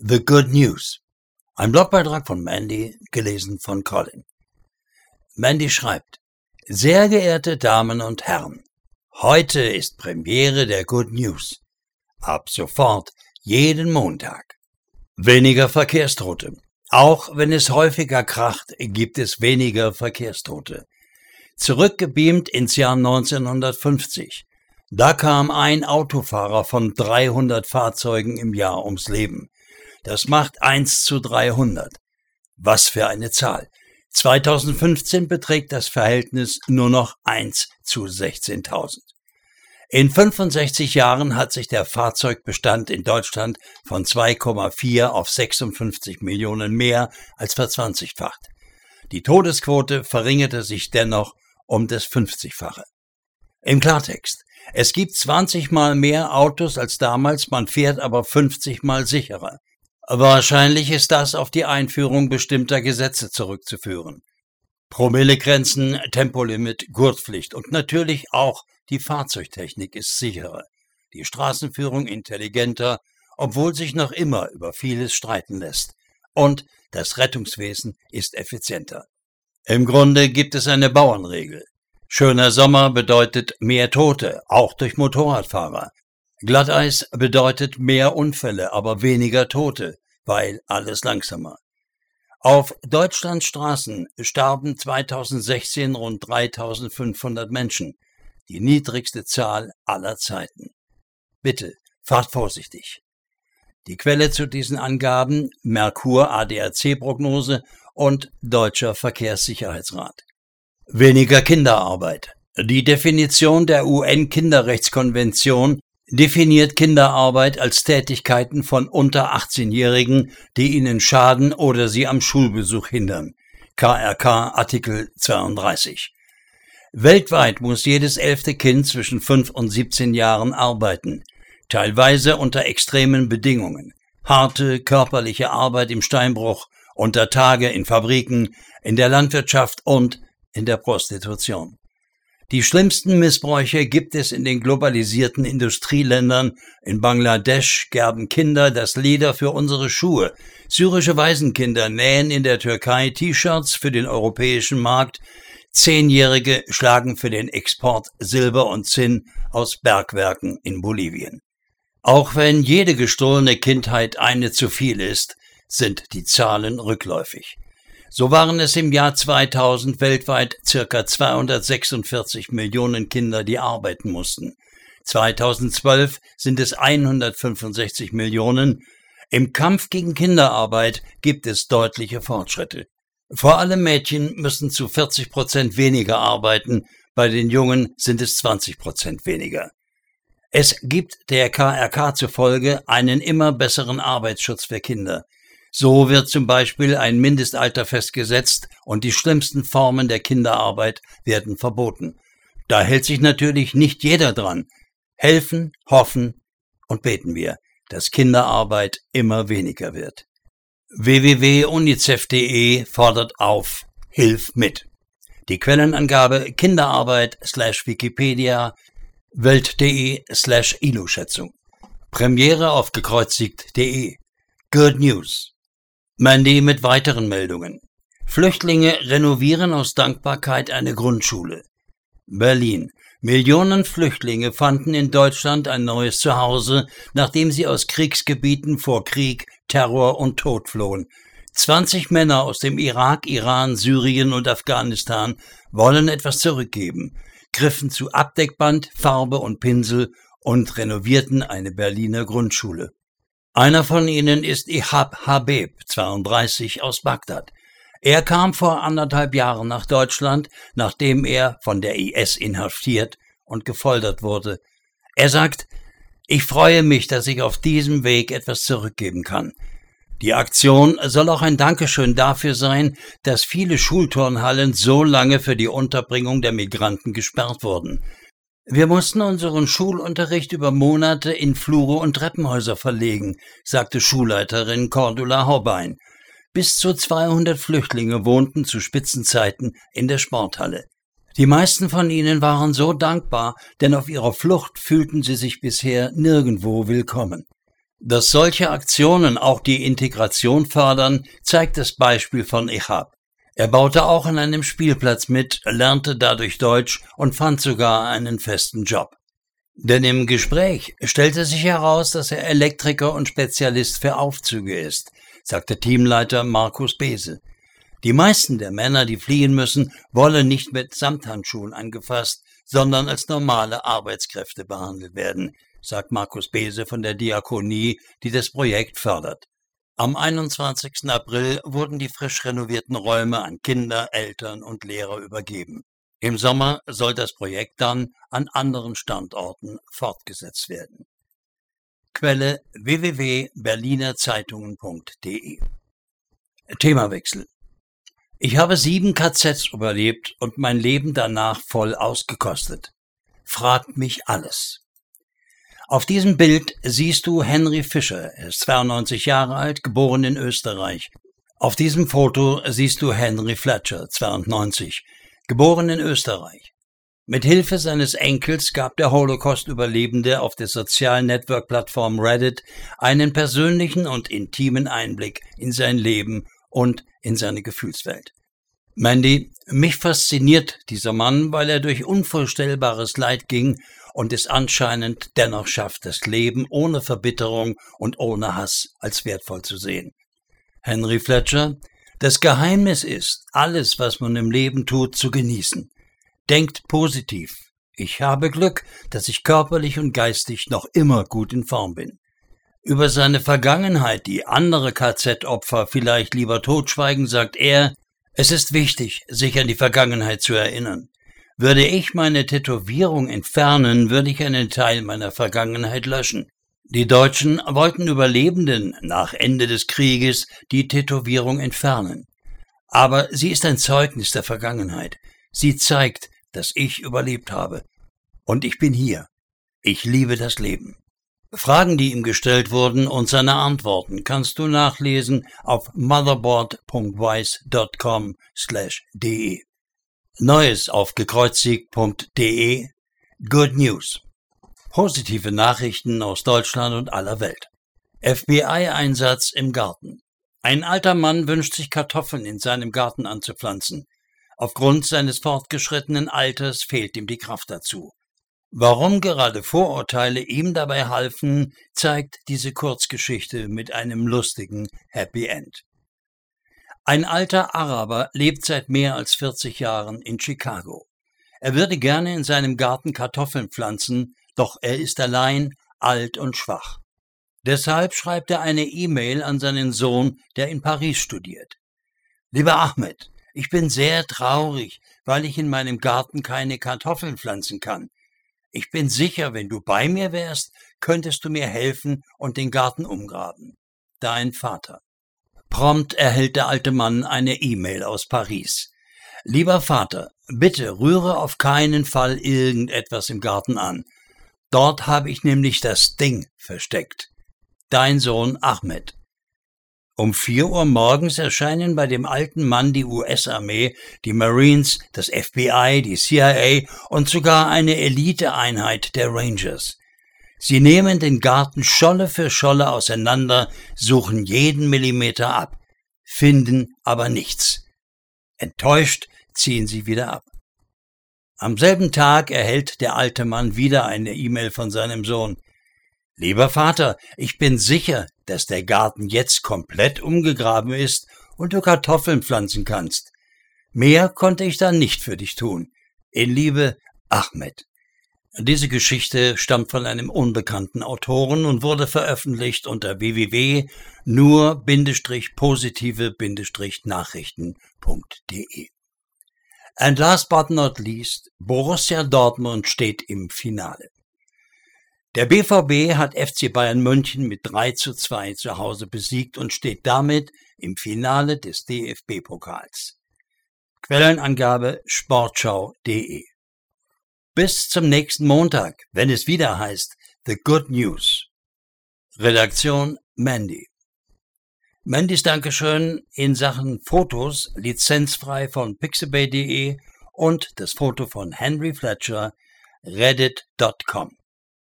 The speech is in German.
The Good News. Ein Blogbeitrag von Mandy, gelesen von Colin. Mandy schreibt: Sehr geehrte Damen und Herren, heute ist Premiere der Good News. Ab sofort jeden Montag. Weniger Verkehrstote. Auch wenn es häufiger kracht, gibt es weniger Verkehrstote. Zurückgebeamt ins Jahr 1950. Da kam ein Autofahrer von 300 Fahrzeugen im Jahr ums Leben. Das macht 1:300. Was für eine Zahl. 2015 beträgt das Verhältnis nur noch 1:16.000. In 65 Jahren hat sich der Fahrzeugbestand in Deutschland von 2,4 auf 56 Millionen mehr als verzwanzigfacht. Die Todesquote verringerte sich dennoch um das 50-fache. Im Klartext: Es gibt 20 Mal mehr Autos als damals, man fährt aber 50 Mal sicherer. Wahrscheinlich ist das auf die Einführung bestimmter Gesetze zurückzuführen. Promillegrenzen, Tempolimit, Gurtpflicht und natürlich auch die Fahrzeugtechnik ist sicherer, die Straßenführung intelligenter, obwohl sich noch immer über vieles streiten lässt. Und das Rettungswesen ist effizienter. Im Grunde gibt es eine Bauernregel. Schöner Sommer bedeutet mehr Tote, auch durch Motorradfahrer. Glatteis bedeutet mehr Unfälle, aber weniger Tote, weil alles langsamer. Auf Deutschlands Straßen starben 2016 rund 3.500 Menschen, die niedrigste Zahl aller Zeiten. Bitte, fahrt vorsichtig. Die Quelle zu diesen Angaben: Merkur ADAC-Prognose und Deutscher Verkehrssicherheitsrat. Weniger Kinderarbeit. Die Definition der UN-Kinderrechtskonvention definiert Kinderarbeit als Tätigkeiten von unter 18-Jährigen, die ihnen schaden oder sie am Schulbesuch hindern. KRK Artikel 32. Weltweit muss jedes 11. Kind zwischen 5 und 17 Jahren arbeiten, teilweise unter extremen Bedingungen. Harte körperliche Arbeit im Steinbruch, unter Tage in Fabriken, in der Landwirtschaft und in der Prostitution. Die schlimmsten Missbräuche gibt es in den globalisierten Industrieländern. In Bangladesch gerben Kinder das Leder für unsere Schuhe. Syrische Waisenkinder nähen in der Türkei T-Shirts für den europäischen Markt. 10-Jährige schlagen für den Export Silber und Zinn aus Bergwerken in Bolivien. Auch wenn jede gestohlene Kindheit eine zu viel ist, sind die Zahlen rückläufig. So waren es im Jahr 2000 weltweit ca. 246 Millionen Kinder, die arbeiten mussten. 2012 sind es 165 Millionen. Im Kampf gegen Kinderarbeit gibt es deutliche Fortschritte. Vor allem Mädchen müssen zu 40% weniger arbeiten, bei den Jungen sind es 20% weniger. Es gibt der KRK zufolge einen immer besseren Arbeitsschutz für Kinder. So wird zum Beispiel ein Mindestalter festgesetzt und die schlimmsten Formen der Kinderarbeit werden verboten. Da hält sich natürlich nicht jeder dran. Helfen, hoffen und beten wir, dass Kinderarbeit immer weniger wird. www.unicef.de fordert auf: Hilf mit. Die Quellenangabe: Kinderarbeit/Wikipedia, Welt.de/ILO-Schätzung. Premiere auf gekreuzigt.de. Good News. Mandy mit weiteren Meldungen. Flüchtlinge renovieren aus Dankbarkeit eine Grundschule. Berlin. Millionen Flüchtlinge fanden in Deutschland ein neues Zuhause, nachdem sie aus Kriegsgebieten vor Krieg, Terror und Tod flohen. 20 Männer aus dem Irak, Iran, Syrien und Afghanistan wollen etwas zurückgeben, griffen zu Abdeckband, Farbe und Pinsel und renovierten eine Berliner Grundschule. Einer von ihnen ist Ihab Habib, 32, aus Bagdad. Er kam vor 1,5 Jahren nach Deutschland, nachdem er von der IS inhaftiert und gefoltert wurde. Er sagt: Ich freue mich, dass ich auf diesem Weg etwas zurückgeben kann. Die Aktion soll auch ein Dankeschön dafür sein, dass viele Schulturnhallen so lange für die Unterbringung der Migranten gesperrt wurden. Wir mussten unseren Schulunterricht über Monate in Flure und Treppenhäuser verlegen, sagte Schulleiterin Cordula Horbein. Bis zu 200 Flüchtlinge wohnten zu Spitzenzeiten in der Sporthalle. Die meisten von ihnen waren so dankbar, denn auf ihrer Flucht fühlten sie sich bisher nirgendwo willkommen. Dass solche Aktionen auch die Integration fördern, zeigt das Beispiel von Ihab. Er baute auch an einem Spielplatz mit, lernte dadurch Deutsch und fand sogar einen festen Job. Denn im Gespräch stellte sich heraus, dass er Elektriker und Spezialist für Aufzüge ist, sagte Teamleiter Markus Bese. Die meisten der Männer, die fliehen müssen, wollen nicht mit Samthandschuhen angefasst, sondern als normale Arbeitskräfte behandelt werden, sagt Markus Bese von der Diakonie, die das Projekt fördert. Am 21. April wurden die frisch renovierten Räume an Kinder, Eltern und Lehrer übergeben. Im Sommer soll das Projekt dann an anderen Standorten fortgesetzt werden. Quelle www.berlinerzeitungen.de. Themawechsel. Ich habe 7 KZs überlebt und mein Leben danach voll ausgekostet. Fragt mich alles. Auf diesem Bild siehst du Henry Fischer, er ist 92 Jahre alt, geboren in Österreich. Auf diesem Foto siehst du Henry Fletcher, 92, geboren in Österreich. Mit Hilfe seines Enkels gab der Holocaust-Überlebende auf der sozialen Network-Plattform Reddit einen persönlichen und intimen Einblick in sein Leben und in seine Gefühlswelt. Mandy, mich fasziniert dieser Mann, weil er durch unvorstellbares Leid ging und es anscheinend dennoch schafft, das Leben ohne Verbitterung und ohne Hass als wertvoll zu sehen. Henry Fletcher: Das Geheimnis ist, alles, was man im Leben tut, zu genießen. Denkt positiv. Ich habe Glück, dass ich körperlich und geistig noch immer gut in Form bin. Über seine Vergangenheit, die andere KZ-Opfer vielleicht lieber totschweigen, sagt er: Es ist wichtig, sich an die Vergangenheit zu erinnern. Würde ich meine Tätowierung entfernen, würde ich einen Teil meiner Vergangenheit löschen. Die Deutschen wollten Überlebenden nach Ende des Krieges die Tätowierung entfernen. Aber sie ist ein Zeugnis der Vergangenheit. Sie zeigt, dass ich überlebt habe. Und ich bin hier. Ich liebe das Leben. Fragen, die ihm gestellt wurden und seine Antworten kannst du nachlesen auf motherboard.wise.com/de. Neues auf gekreuzigt.de. Good News. Positive Nachrichten aus Deutschland und aller Welt. FBI-Einsatz im Garten. Ein alter Mann wünscht sich Kartoffeln in seinem Garten anzupflanzen. Aufgrund seines fortgeschrittenen Alters fehlt ihm die Kraft dazu. Warum gerade Vorurteile ihm dabei halfen, zeigt diese Kurzgeschichte mit einem lustigen Happy End. Ein alter Araber lebt seit mehr als 40 Jahren in Chicago. Er würde gerne in seinem Garten Kartoffeln pflanzen, doch er ist allein, alt und schwach. Deshalb schreibt er eine E-Mail an seinen Sohn, der in Paris studiert. Lieber Ahmed, ich bin sehr traurig, weil ich in meinem Garten keine Kartoffeln pflanzen kann. Ich bin sicher, wenn du bei mir wärst, könntest du mir helfen und den Garten umgraben. Dein Vater. Prompt erhält der alte Mann eine E-Mail aus Paris. Lieber Vater, bitte rühre auf keinen Fall irgendetwas im Garten an. Dort habe ich nämlich das Ding versteckt. Dein Sohn Ahmed. Um 4 Uhr morgens erscheinen bei dem alten Mann die US-Armee, die Marines, das FBI, die CIA und sogar eine Eliteeinheit der Rangers. Sie nehmen den Garten Scholle für Scholle auseinander, suchen jeden Millimeter ab, finden aber nichts. Enttäuscht ziehen sie wieder ab. Am selben Tag erhält der alte Mann wieder eine E-Mail von seinem Sohn. Lieber Vater, ich bin sicher, dass der Garten jetzt komplett umgegraben ist und du Kartoffeln pflanzen kannst. Mehr konnte ich dann nicht für dich tun. In Liebe, Ahmed. Diese Geschichte stammt von einem unbekannten Autoren und wurde veröffentlicht unter www.nur-positive-nachrichten.de. And last but not least, Borussia Dortmund steht im Finale. Der BVB hat FC Bayern München mit 3:2 zu Hause besiegt und steht damit im Finale des DFB-Pokals. Quellenangabe sportschau.de. Bis zum nächsten Montag, wenn es wieder heißt The Good News. Redaktion Mandy. Mandys Dankeschön in Sachen Fotos lizenzfrei von pixabay.de und das Foto von Henry Fletcher reddit.com.